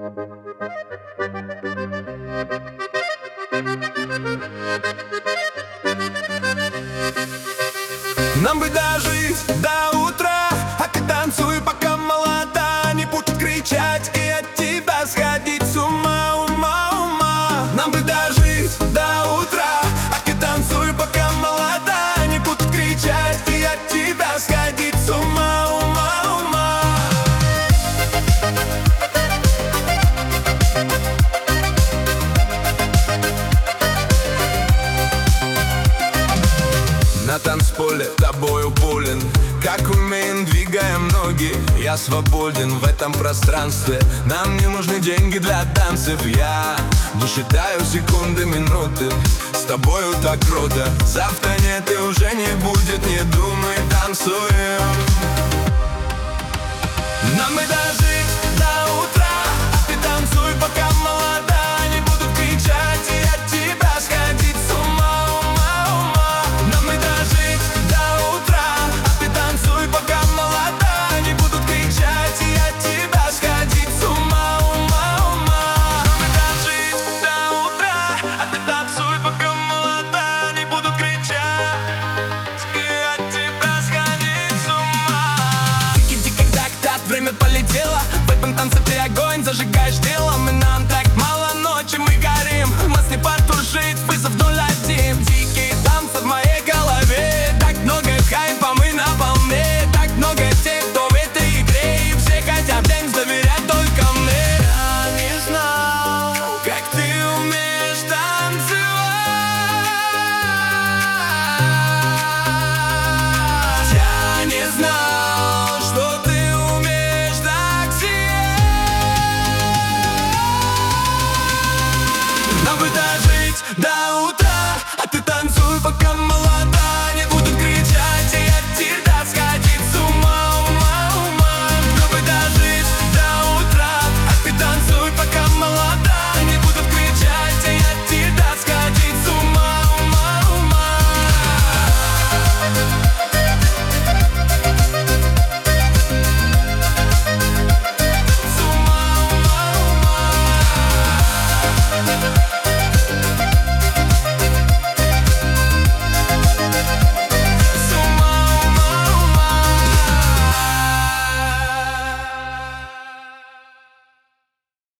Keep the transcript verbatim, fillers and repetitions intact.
Нам бы дожить до утра, а ты танцуй, пока молода. Не будут кричать и от тебя сходить с ума, ума, ума. Нам бы дожить до утра, а ты танцуй, пока молода. Не будут кричать и от тебя сходить с ума, ума, ума. На танцполе тобою болен, как умеем, двигаем ноги. Я свободен в этом пространстве, нам не нужны деньги для танцев. Я не считаю секунды, минуты, с тобою так круто. Завтра нет и уже не будет, не думай, танцуем. Нам бы дожить до утра, а ты танцуй, пока молода. Не будут кричать и от тебя сходить с ума, ума, ума. Нам бы дожить до утра, а ты танцуй, пока молода. Не будут кричать и от тебя сходить с ума, ума, ума. Нам бы дожить до утра, а ты танцуй, пока молода. Не будут кричать и от тебя сходить с ума. Тики-тик-так-так, время полетело. В этом танце ты огонь зажигаешь делом, и нам так мало ночи, мы горим. Мысли потушить, вызов